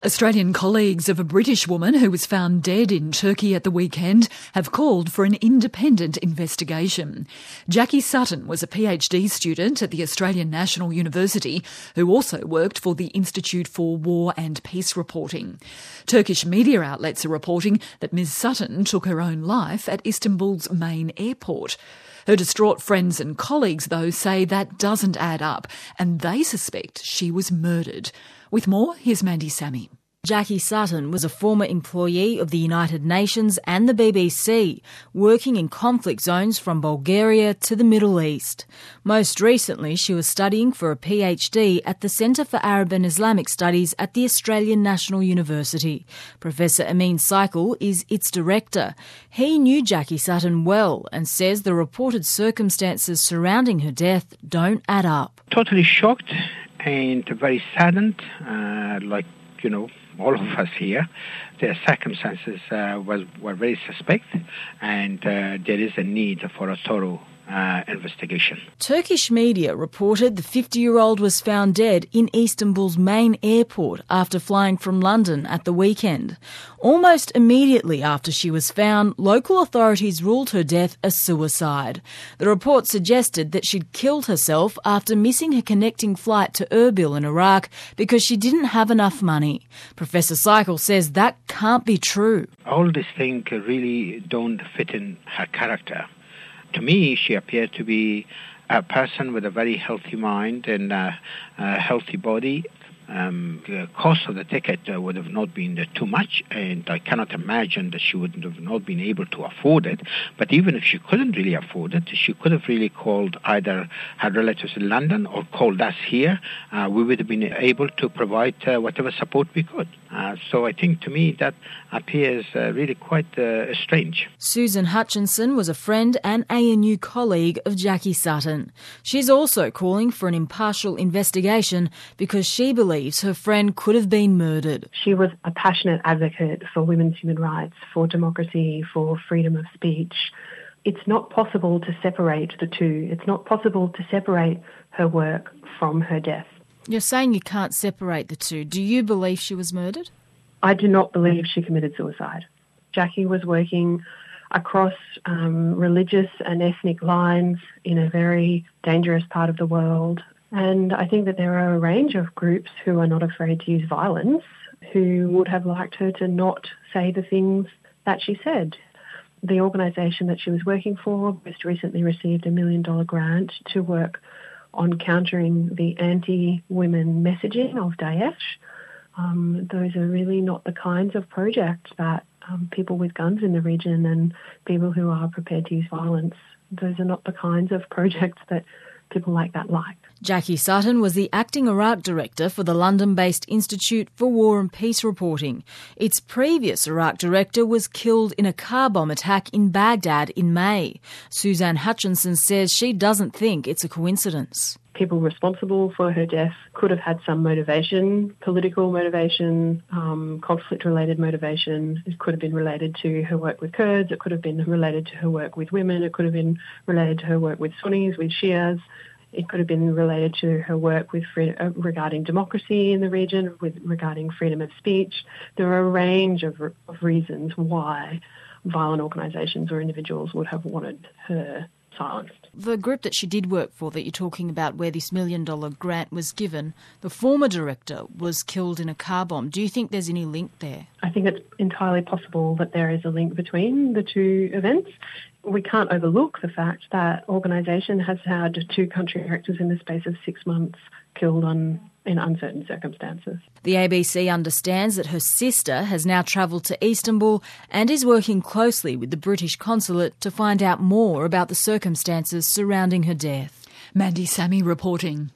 Australian colleagues of a British woman who was found dead in Turkey at the weekend have called for an independent investigation. Jackie Sutton was a PhD student at the Australian National University who also worked for the Institute for War and Peace Reporting. Turkish media outlets are reporting that Ms Sutton took her own life at Istanbul's main airport. Her distraught friends and colleagues, though, say that doesn't add up and they suspect she was murdered. With more, here's Mandy Sammy. Jackie Sutton was a former employee of the United Nations and the BBC, working in conflict zones from Bulgaria to the Middle East. Most recently, she was studying for a PhD at the Centre for Arab and Islamic Studies at the Australian National University. Professor Amin Saikal is its director. He knew Jackie Sutton well and says the reported circumstances surrounding her death don't add up. Totally shocked and very saddened, all of us here. The circumstances were very suspect, and there is a need for a thorough investigation. Turkish media reported the 50-year-old was found dead in Istanbul's main airport after flying from London at the weekend. Almost immediately after she was found, local authorities ruled her death a suicide. The report suggested that she'd killed herself after missing her connecting flight to Erbil in Iraq because she didn't have enough money. Professor Saikal says that can't be true. All these things really don't fit in her character. To me, she appeared to be a person with a very healthy mind and a healthy body. The cost of the ticket would have not been too much, and I cannot imagine that she would have not been able to afford it. But even if she couldn't really afford it, she could have really called either her relatives in London or called us here. We would have been able to provide whatever support we could. So I think to me that appears really quite strange. Susan Hutchinson was a friend and ANU colleague of Jackie Sutton. She's also calling for an impartial investigation because she believes her friend could have been murdered. She was a passionate advocate for women's human rights, for democracy, for freedom of speech. It's not possible to separate the two. It's not possible to separate her work from her death. You're saying you can't separate the two. Do you believe she was murdered? I do not believe she committed suicide. Jackie was working across religious and ethnic lines in a very dangerous part of the world. And I think that there are a range of groups who are not afraid to use violence, who would have liked her to not say the things that she said. The organisation that she was working for most recently received $1 million grant to work on countering the anti-women messaging of Daesh. Those are really not the kinds of projects that people with guns in the region and people who are prepared to use violence, those are not the kinds of projects that people like that like. Jackie Sutton was the acting Iraq director for the London-based Institute for War and Peace Reporting. Its previous Iraq director was killed in a car bomb attack in Baghdad in May. Suzanne Hutchinson says she doesn't think it's a coincidence. People responsible for her death could have had some motivation, political motivation, conflict-related motivation. It could have been related to her work with Kurds. It could have been related to her work with women. It could have been related to her work with Sunnis, with Shias. It could have been related to her work with regarding democracy in the region, regarding freedom of speech. There are a range of reasons why violent organisations or individuals would have wanted her silenced. The group that she did work for that you're talking about, where this $1 million grant was given, the former director was killed in a car bomb. Do you think there's any link there? I think it's entirely possible that there is a link between the two events. We can't overlook the fact that organisation has had 2 country directors in the space of 6 months killed in uncertain circumstances. The ABC understands that her sister has now travelled to Istanbul and is working closely with the British consulate to find out more about the circumstances surrounding her death. Mandy Sammy reporting.